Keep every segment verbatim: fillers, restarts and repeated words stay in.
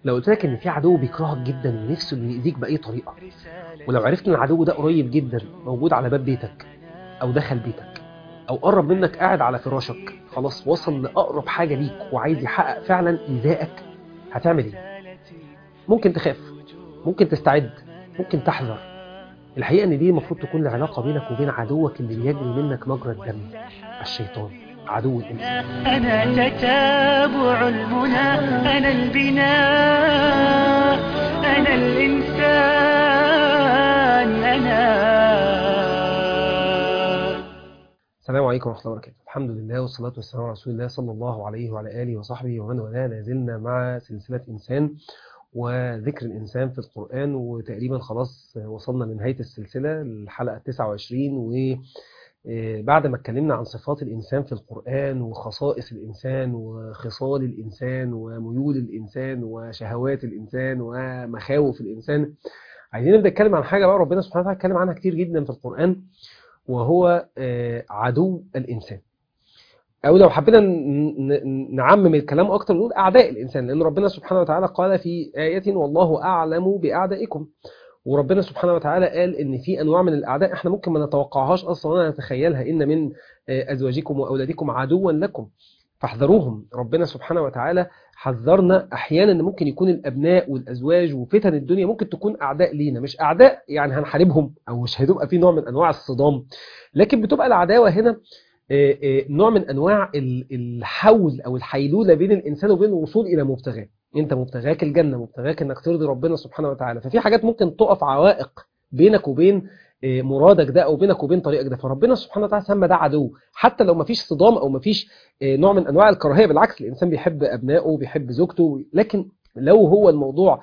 لو قلت لك ان في عدو بيكرهك جدا ونفسه انه يأذيك بأي طريقة، ولو عرفت ان العدو ده قريب جدا موجود على باب بيتك او دخل بيتك او قرب منك قاعد على فراشك، خلاص وصل لأقرب حاجة ليك وعايز يحقق فعلا إيذائك، هتعمل ايه؟ ممكن تخاف، ممكن تستعد، ممكن تحذر. الحقيقة ان دي المفروض تكون العلاقة بينك وبين عدوك اللي بيجري منك مجرى الدم، الشيطان، عدو الإنسان. أنا تتابع المنى، أنا البناء، أنا الإنسان، أنا. السلام عليكم ورحمة الله وبركاته. الحمد لله والصلاة والسلام على رسول الله صلى الله عليه وعلى آله وصحبه ومن والاه. لازلنا مع سلسلة إنسان وذكر الإنسان في القرآن، وتقريبا خلاص وصلنا لنهاية السلسلة الحلقة التاسعة والعشرين. وبعد ما اتكلمنا عن صفات الإنسان في القرآن وخصائص الإنسان وخصال الإنسان وميول الإنسان وشهوات الإنسان ومخاوف الإنسان، عايزين نبدأ نتكلم عن حاجة بقى ربنا سبحانه وتعالى اتكلم عنها كتير جدا في القرآن، وهو عدو الإنسان. أو لو حبينا نعمم الكلام أكتر نقول أعداء الإنسان، لأن ربنا سبحانه وتعالى قال في آية والله أعلم بأعدائكم. وربنا سبحانه وتعالى قال إن في أنواع من الأعداء إحنا ممكن ما نتوقعهاش أصلا ولا نتخيلها. إن من أزواجكم وأولادكم عدوا لكم فاحذروهم. ربنا سبحانه وتعالى حذرنا أحيانا إن ممكن يكون الأبناء والأزواج وفتن الدنيا ممكن تكون أعداء لينا، مش أعداء يعني هنحاربهم أو مش هتبقى في نوع من أنواع الصدام، لكن بتبقى العداوة هنا نوع من أنواع الحول أو الحيلولة بين الإنسان وبين الوصول إلى مبتغاه. أنت مبتغاك الجنة، مبتغاك إنك ترضي ربنا سبحانه وتعالى، ففي حاجات ممكن تقف عوائق بينك وبين مرادك ده أو بينك وبين طريقك ده، فربنا سبحانه وتعالى سمى ده عدو. حتى لو ما فيش صدام أو ما فيش نوع من أنواع الكراهية، بالعكس الإنسان بيحب أبنائه وبيحب زوجته، لكن لو هو الموضوع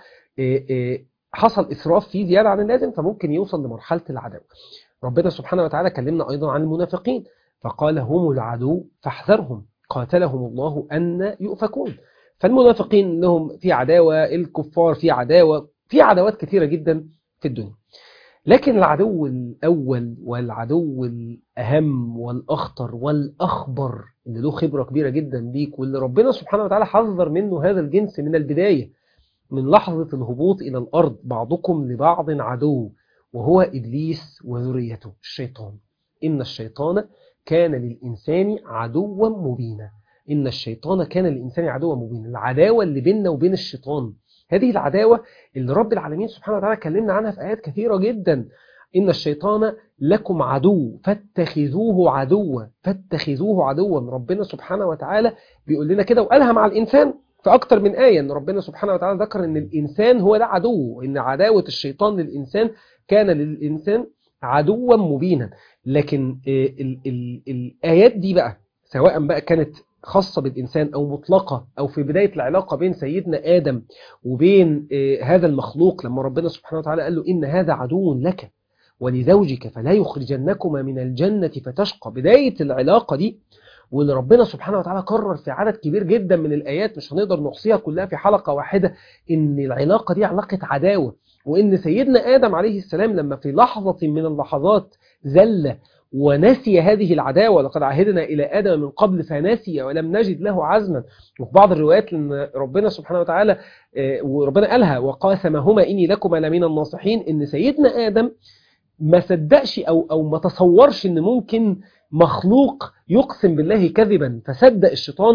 حصل إسراف فيه زيادة عن اللازم فممكن يوصل لمرحلة العداوة. ربنا سبحانه وتعالى كلمنا أيضا عن المنافقين فقال هم العدو فاحذرهم قاتلهم الله أن يؤفكون. فالمنافقين لهم في عداوة، الكفار في عداوة، في عداوات كثيرة جدا في الدنيا. لكن العدو الأول والعدو الأهم والأخطر والأخبر اللي له خبرة كبيرة جدا بيك واللي ربنا سبحانه وتعالى حذر منه هذا الجنس من البداية، من لحظة الهبوط إلى الأرض، بعضكم لبعض عدو، وهو إبليس وذريته الشيطان. إن الشيطان كان للإنسان عدوا مبينا. إن الشيطان كان للإنسان عدوا مبينا. العداوة اللي بيننا وبين الشيطان، هذه العداوة اللي رب العالمين سبحانه وتعالى كلمنا عنها في آيات كثيرة جدا. إن الشيطان لكم عدو فاتخذوه عدوا، فاتخذوه عدوا. ربنا سبحانه وتعالى بيقول لنا كده، وقالها مع الإنسان في أكتر من آية، إن ربنا سبحانه وتعالى ذكر إن الإنسان هو ده عدو، إن عداوة الشيطان للإنسان كان للإنسان عدوا مبينا. لكن ال ال الآيات دي بقى سواء بقى كانت خاصة بالإنسان أو مطلقة أو في بداية العلاقة بين سيدنا آدم وبين هذا المخلوق، لما ربنا سبحانه وتعالى قال له إن هذا عدو لك ولزوجك فلا يخرجنكما من الجنة فتشقى. بداية العلاقة دي واللي ربنا سبحانه وتعالى قرر في عدد كبير جدا من الآيات مش هنقدر نحصيها كلها في حلقة واحدة، إن العلاقة دي علاقة عداوة. وإن سيدنا آدم عليه السلام لما في لحظة من اللحظات زل ونسي هذه العداوة، لقد عهدنا إلى آدم من قبل فنسي ولم نجد له عزما. وفي بعض الروايات لأن ربنا سبحانه وتعالى وربنا قالها وقاسمهما إني لكما لمن الناصحين، إن سيدنا آدم ما صدقش أو, أو ما تصورش إن ممكن مخلوق يقسم بالله كذبا، فصدق الشيطان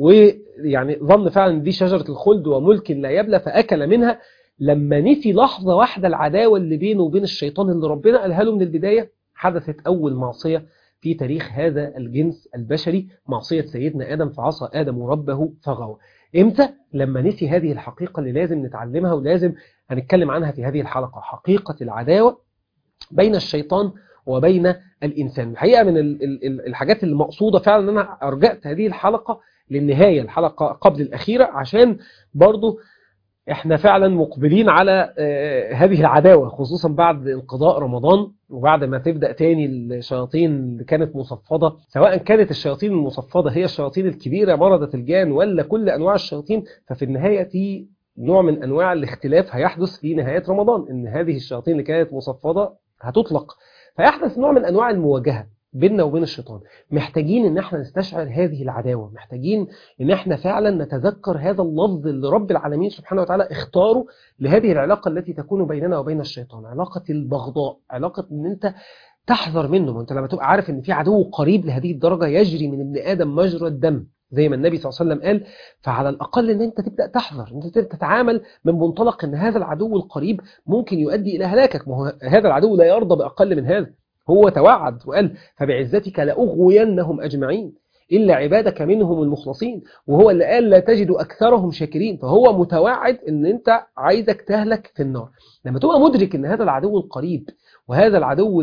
ويعني ظن فعلا دي شجرة الخلد وملك لا يبلى فأكل منها. لما نسي لحظة واحدة العداوة اللي بينه وبين الشيطان اللي ربنا قالها له من البداية، حدثت أول معصية في تاريخ هذا الجنس البشري، معصية سيدنا آدم، فعصى آدم ربه فغوى. إمتى؟ لما نسي هذه الحقيقة اللي لازم نتعلمها ولازم هنتكلم عنها في هذه الحلقة، حقيقة العداوة بين الشيطان وبين الإنسان. الحقيقة من الحاجات المقصودة فعلا أن أنا أرجعت هذه الحلقة للنهاية، الحلقة قبل الأخيرة، عشان برضو احنا فعلا مقبلين على هذه العداوة، خصوصا بعد انقضاء رمضان وبعد ما تبدأ تاني الشياطين اللي كانت مصفدة، سواء كانت الشياطين المصفدة هي الشياطين الكبيرة مرضة الجان ولا كل أنواع الشياطين، ففي النهاية في نوع من أنواع الاختلاف هيحدث في نهاية رمضان، إن هذه الشياطين اللي كانت مصفدة هتطلق، فيحدث نوع من أنواع المواجهة. بيننا وبين الشيطان. محتاجين ان احنا نستشعر هذه العداوة، محتاجين ان احنا فعلا نتذكر هذا اللفظ اللي رب العالمين سبحانه وتعالى اختاره لهذه العلاقة التي تكون بيننا وبين الشيطان، علاقة البغضاء، علاقة ان انت تحذر منه. وانت لما تبقى عارف ان في عدو قريب لهذه الدرجة يجري من ابن آدم مجرى الدم زي ما النبي صلى الله عليه وسلم قال، فعلى الأقل ان انت تبدأ تحذر، ان انت تتعامل من منطلق ان هذا العدو القريب ممكن يؤدي الى هلاكك. ما هو هذا العدو لا يرضى بأقل من هذا، هو توعد وقال فبعزتك لأغوينهم أجمعين إلا عبادك منهم المخلصين، وهو اللي قال لا تجد أكثرهم شاكرين. فهو متوعد ان انت عايزك تهلك في النار. لما تبقى مدرك ان هذا العدو القريب وهذا العدو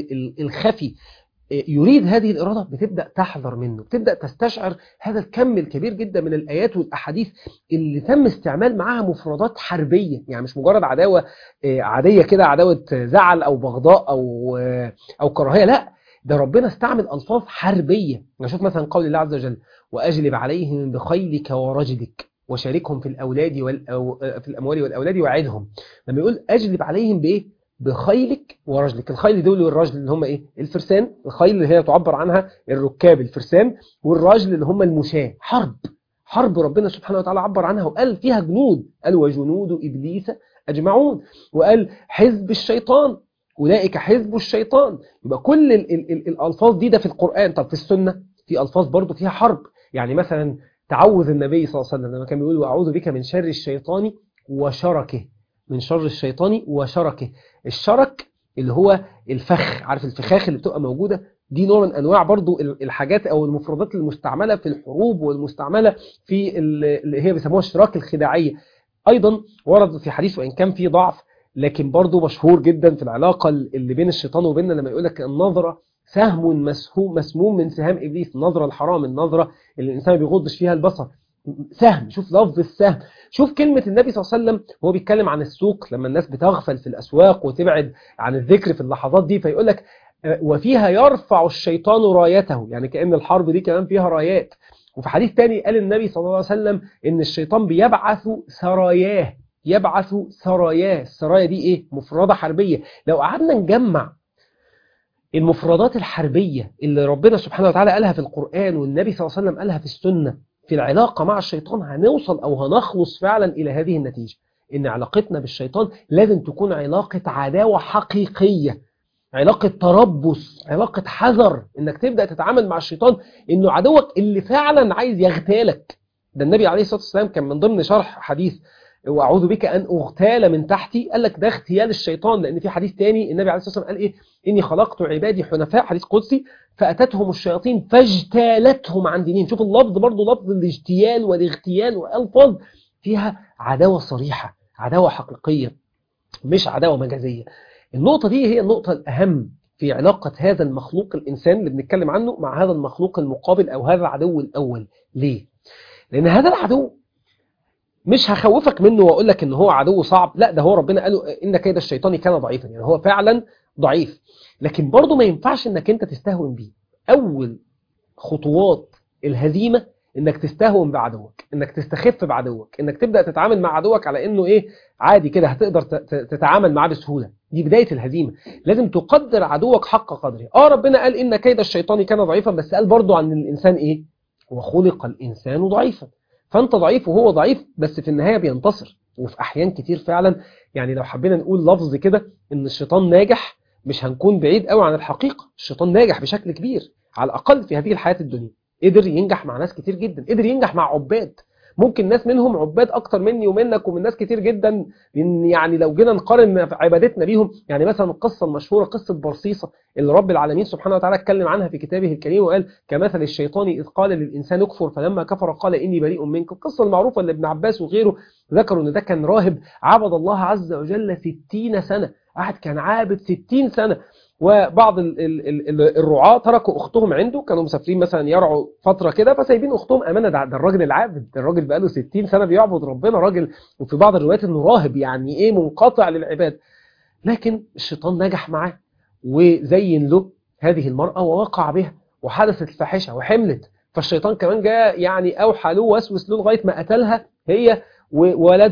الخفي يريد هذه الإرادة، بتبدأ تحذر منه، بتبدأ تستشعر هذا الكم الكبير جدا من الآيات والأحاديث اللي تم استعمال معها مفردات حربية، يعني مش مجرد عداوة عادية كده، عداوة زعل أو بغضاء أو أو كراهية، لا، ده ربنا استعمل ألفاظ حربية. نشوف مثلا قول الله عز وجل وأجلب عليهم بخيلك ورجلك وشاركهم في الأولاد والأو... في الأموال والأولاد وعدهم. لما يقول أجلب عليهم بإيه؟ بخيلك ورجلك. الخيل دول والرجل اللي هم ايه؟ الفرسان. الخيل اللي هي تعبر عنها الركاب الفرسان، والرجل اللي هم المشاة. حرب حرب ربنا سبحانه وتعالى عبر عنها وقال فيها جنود، قال وجنود إبليس أجمعون، وقال حزب الشيطان أولئك حزب الشيطان. يبقى كل ال ال ال الألفاظ دي ده في القرآن. طب في السنة في ألفاظ برضو فيها حرب، يعني مثلا تعوذ النبي صلى الله عليه وسلم لما كان بيقول وأعوذ بك من شر الشيطان وشركه، من شر الشيطان وشركه. الشرك اللي هو الفخ، عارف الفخاخ اللي بتبقى موجودة دي، نوع من أنواع برضو الحاجات أو المفردات المستعملة في الحروب والمستعملة في اللي هي بيسموها الشراك الخداعية. أيضا ورد في حديث وإن كان فيه ضعف لكن برضو مشهور جدا في العلاقة اللي بين الشيطان وبيننا، لما يقولك النظرة سهم مسهوم مسموم من سهام إبليس. النظرة الحرام، النظرة اللي الإنسان ما بيغضش فيها البصر، سهم. شوف لفظ السهم، شوف كلمة النبي صلى الله عليه وسلم وهو بيتكلم عن السوق لما الناس بتغفل في الأسواق وتبعد عن الذكر في اللحظات دي، فيقول لك وفيها يرفع الشيطان رايته، يعني كأن الحرب دي كمان فيها رايات. وفي حديث تاني قال النبي صلى الله عليه وسلم إن الشيطان بيبعث سراياه، يبعث سراياه. السرايا دي إيه؟ مفردة حربية. لو قعدنا نجمع المفردات الحربية اللي ربنا سبحانه وتعالى قالها في القرآن والنبي صلى الله عليه وسلم قالها في السنة في العلاقة مع الشيطان، هنوصل أو هنخلص فعلا إلى هذه النتيجة، إن علاقتنا بالشيطان لازم تكون علاقة عداوة حقيقية، علاقة تربص، علاقة حذر، إنك تبدأ تتعامل مع الشيطان إنه عدوك اللي فعلا عايز يغتالك. ده النبي عليه الصلاة والسلام كان من ضمن شرح حديث وأعوذ بك أن أغتال من تحتي، قال لك ده اغتيال الشيطان، لأن في حديث تاني النبي عليه الصلاة والسلام قال إيه؟ إني خلقت عبادي حنفاء، حديث قدسي، فأتتهم الشياطين فاجتالتهم عن دينهم. شوف اللفظ برضو، لفظ الاجتيال والاغتيال وألفاظ فيها عداوة صريحة، عداوة حقيقية مش عداوة مجازية. النقطة دي هي النقطة الأهم في علاقة هذا المخلوق الإنسان اللي بنتكلم عنه مع هذا المخلوق المقابل أو هذا العدو الأول. ليه؟ لأن هذا العدو مش هخوفك منه وأقول لك إن هو عدو صعب، لا، ده هو ربنا قاله إن كيد الشيطان كان ضعيفا، يعني هو فعلا ضعيف، لكن برضه ما ينفعش إنك أنت تستهون بيه. أول خطوات الهزيمة إنك تستهون بعدوك، إنك تستخف بعدوك، إنك تبدأ تتعامل مع عدوك على إنه إيه، عادي كده هتقدر تتعامل معاه بسهولة. دي بداية الهزيمة. لازم تقدر عدوك حق قدره. آه ربنا قال إن كيد الشيطان كان ضعيفا، بس قال برضه عن الإنسان إيه؟ وخلق الإنسان ضعيفا. فأنت ضعيف وهو ضعيف، بس في النهاية بينتصر. وفي أحيان كتير فعلا، يعني لو حبينا نقول لفظ كده إن الشيطان ناجح، مش هنكون بعيد قوي عن الحقيقة. الشيطان ناجح بشكل كبير، على الأقل في هذه الحياة الدنيا. قدر ينجح مع ناس كتير جدا، قدر ينجح مع عباد، ممكن ناس منهم عباد أكتر مني ومنك ومن ناس كتير جدا. يعني لو جينا نقارن عبادتنا بيهم، يعني مثلا القصة المشهورة قصة برصيصة اللي رب العالمين سبحانه وتعالى اتكلم عنها في كتابه الكريم وقال كمثل الشيطان إذ قال للإنسان اكفر فلما كفر قال إني بريء منك. القصة المعروفة اللي ابن عباس وغيره ذكروا إن ده كان راهب عبد الله عز وجل ستين سنة، أحد كان عابد ستين سنة. وبعض ال ال ال الرعاة تركوا أختهم عنده، كانوا مسافرين مثلا يرعوا فترة كده، فسايبين أختهم أمانة. ده, ده الراجل العابد، ده الراجل بقاله ستين سنة بيعبد ربنا، راجل وفي بعض الروايات إنه راهب، يعني إيه، منقطع للعباد. لكن الشيطان نجح معاه وزين له هذه المرأة ووقع بها وحدثت الفاحشة وحملت. فالشيطان كمان جاء يعني أوحى له وسوس له لغاية ما قتلها هي وولدها.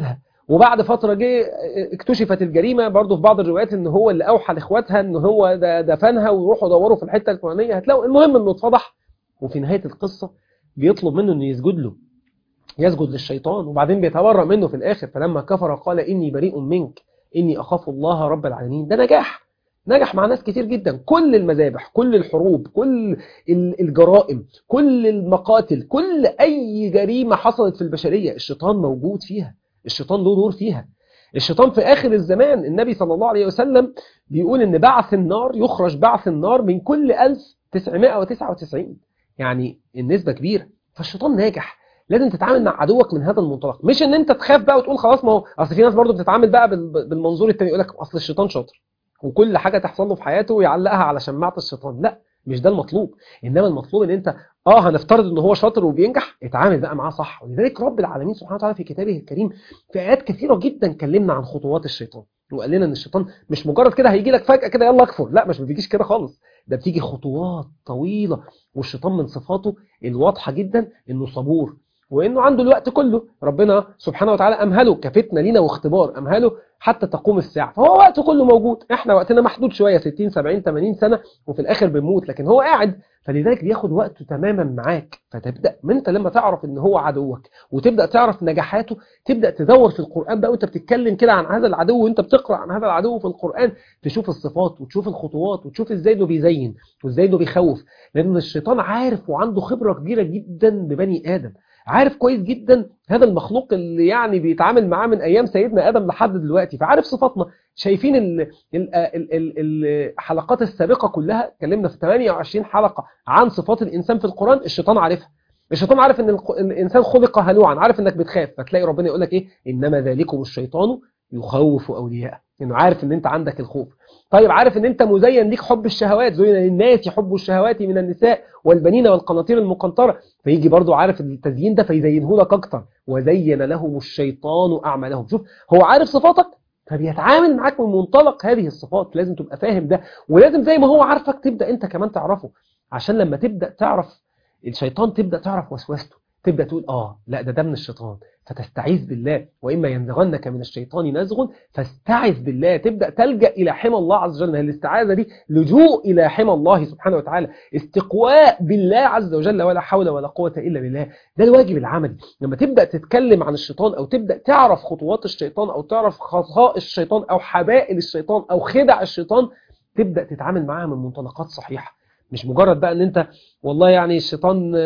وبعد فترة جه اكتشفت الجريمة برضو في بعض الروايات ان هو اللي اوحى لاخواتها ان هو ده دفنها ويروحوا دوروا في الحتة الفلانية هتلاقوا. المهم انه اتفضح، وفي نهاية القصة بيطلب منه انه يسجد له، يسجد للشيطان، وبعدين بيتبرأ منه في الاخر. فلما كفر قال اني بريء منك اني اخاف الله رب العالمين. ده نجاح، نجح مع ناس كتير جدا. كل المذابح، كل الحروب، كل الجرائم، كل المقاتل، كل اي جريمة حصلت في البشرية الشيطان موجود فيها، الشيطان له دور فيها. الشيطان في آخر الزمان النبي صلى الله عليه وسلم بيقول إن بعث النار، يخرج بعث النار من كل ألف وتسعمائة وتسعة وتسعين، يعني النسبة كبيرة. فالشيطان ناجح. لازم تتعامل مع عدوك من هذا المنطلق، مش ان انت تخاف بقى وتقول خلاص ما هو اصل في ناس برضو بتتعامل بقى بالمنظور التاني، يقول لك اصل الشيطان شاطر وكل حاجة تحصل له في حياته ويعلقها على شماعة الشيطان. لا، مش ده المطلوب. انما المطلوب ان انت اه هنفترض ان هو شاطر وبينجح، اتعامل بقى معاه صح. ولذلك رب العالمين سبحانه وتعالى في كتابه الكريم في ايات كثيره جدا كلمنا عن خطوات الشيطان، وقال لنا ان الشيطان مش مجرد كده هيجي لك فجاه كده يلا اكفر، لا مش بيجيش كده خالص، ده بتيجي خطوات طويله. والشيطان من صفاته الواضحه جدا انه صبور، وانه عنده الوقت كله. ربنا سبحانه وتعالى امهله كفتنه لينا واختبار، امهله حتى تقوم الساعه، فهو وقته كله موجود. احنا وقتنا محدود شويه، ستين سبعين ثمانين سنه وفي الاخر بنموت، لكن هو قاعد. فلذلك بياخد وقته تماما معاك. فتبدا من انت لما تعرف ان هو عدوك وتبدا تعرف نجاحاته، تبدا تدور في القران بقى وانت بتتكلم كده عن هذا العدو، وانت بتقرا عن هذا العدو في القران، تشوف الصفات وتشوف الخطوات وتشوف ازاي انه بيزين وازاي انه بيخوف. لان الشيطان عارف وعنده خبره كبيره جدا ببني ادم، عارف كويس جدا هذا المخلوق اللي يعني بيتعامل معاه من ايام سيدنا ادم لحد دلوقتي، فعارف صفاتنا. شايفين ال ال ال ال الحلقات السابقه كلها اتكلمنا في ثمانية وعشرين حلقه عن صفات الانسان في القران، الشيطان عارفها. الشيطان عارف ان الانسان خلق هلوعا، عارف انك بتخاف، فتلاقي ربنا يقول لك ايه؟ انما ذلكم الشيطان يخوف اولياءه، انه عارف ان انت عندك الخوف. طيب عارف ان انت مزين ليك حب الشهوات، زين للناس حب الشهوات من النساء والبنين والقناطير المقنطره، فيجي برضو عارف التزيين ده فيزينه لك اكتر. وزين لهم الشيطان اعمالهم. شوف هو عارف صفاتك فبيتعامل معاك من منطلق هذه الصفات. لازم تبقى فاهم ده، ولازم زي ما هو عارفك تبدا انت كمان تعرفه، عشان لما تبدا تعرف الشيطان تبدا تعرف وسوسته، تبدا تقول اه لا ده ده من الشيطان، فتستعيذ بالله. واما ينزغنك من الشيطان نزغ فاستعذ بالله، تبدا تلجا الى حمى الله عز وجل. الاستعاذه دي لجوء الى حمى الله سبحانه وتعالى، استقواء بالله عز وجل، ولا حول ولا قوه الا بالله. ده الواجب العملي. لما تبدا تتكلم عن الشيطان او تبدا تعرف خطوات الشيطان او تعرف خصائص الشيطان او حبائل الشيطان او خدع الشيطان، تبدا تتعامل معاها من منطلقات صحيحه. مش مجرد بقى ان انت والله يعني الشيطان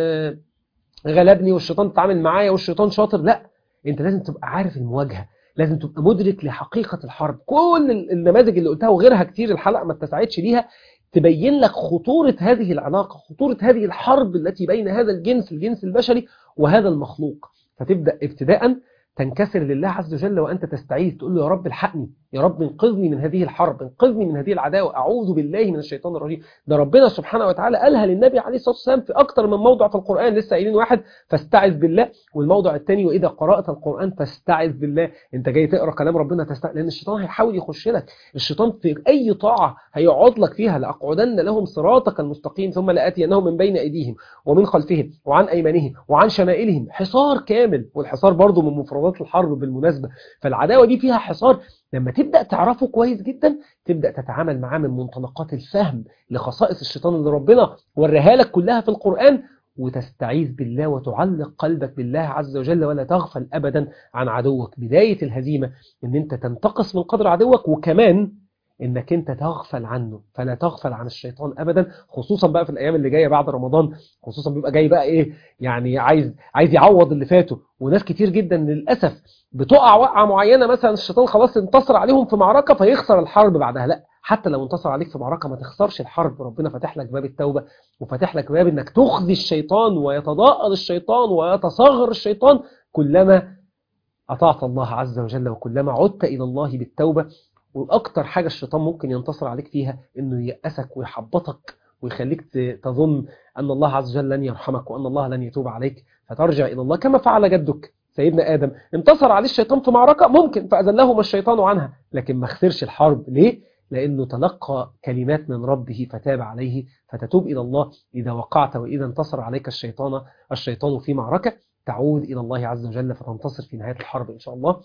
غلبني والشيطان تتعامل معايا والشيطان شاطر، لا، انت لازم تبقى عارف المواجهة، لازم تبقى مدرك لحقيقة الحرب. كل النماذج اللي قلتها وغيرها كتير، الحلقة ما اتسعتش ليها، تبين لك خطورة هذه العلاقة، خطورة هذه الحرب التي بين هذا الجنس الجنس البشري وهذا المخلوق. فتبدأ ابتداء تنكسر لله عز وجل وأنت تستعيذ، تقول له يا رب الحقني، يا رب انقذني من هذه الحرب، انقذني من هذه العداوة، أعوذ بالله من الشيطان الرجيم. ده ربنا سبحانه وتعالى قالها للنبي عليه الصلاة والسلام في أكتر من موضع في القرآن. لسه قايلين واحد فاستعذ بالله، والموضع الثاني وإذا قرأت القرآن فاستعذ بالله. أنت جاي تقرأ كلام ربنا تستعذ، لأن الشيطان هيحاول يخش لك. الشيطان في أي طاعة هيقعد لك فيها، لأقعدن لهم صراطك المستقيم ثم لآتينهم من بين أيديهم ومن خلفهم وعن أيمانهم وعن شمائلهم. حصار كامل، والحصار برضو من مفردات الحرب بالمناسبة. فالعداوة دي فيها حصار. لما تبدأ تعرفه كويس جدا تبدأ تتعامل معاه من منطلقات الفهم لخصائص الشيطان اللي ربنا وريها لك كلها في القرآن، وتستعيذ بالله وتعلق قلبك بالله عز وجل، ولا تغفل أبدا عن عدوك. بداية الهزيمة ان انت تنتقص من قدر عدوك، وكمان انك انت تغفل عنه. فلا تغفل عن الشيطان ابدا، خصوصا بقى في الايام اللي جايه بعد رمضان، خصوصا بيبقى جاي بقى ايه يعني عايز عايز يعوض اللي فاته. وناس كتير جدا للاسف بتقع وقعه معينه، مثلا الشيطان خلاص انتصر عليهم في معركه فيخسر الحرب بعدها. لا، حتى لو انتصر عليك في معركه ما تخسرش الحرب. ربنا فاتح لك باب التوبه، وفاتح لك باب انك تخزي الشيطان ويتضاءل الشيطان ويتصغر الشيطان كلما اطعت الله عز وجل وكلما عدت الى الله بالتوبه. واكتر حاجه الشيطان ممكن ينتصر عليك فيها انه ييأسك ويحبطك ويخليك تظن ان الله عز وجل لن يرحمك وان الله لن يتوب عليك، فترجع الى الله كما فعل جدك سيدنا آدم. انتصر عليه الشيطان في معركة ممكن فأذلهما الشيطان عنها، لكن ما خسرش الحرب. ليه؟ لأنه تلقى كلمات من ربه فتاب عليه. فتتوب إلى الله إذا وقعت، وإذا انتصر عليك الشيطان الشيطان في معركة تعود إلى الله عز وجل فتنتصر في نهاية الحرب إن شاء الله.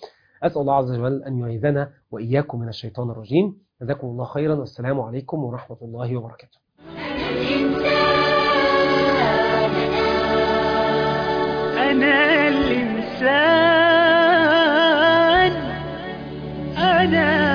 أسأل الله عز وجل أن يعيذنا وإياكم من الشيطان الرجيم. جزاكم الله خيرا، والسلام عليكم ورحمة الله وبركاته. أنا الإنسان أنا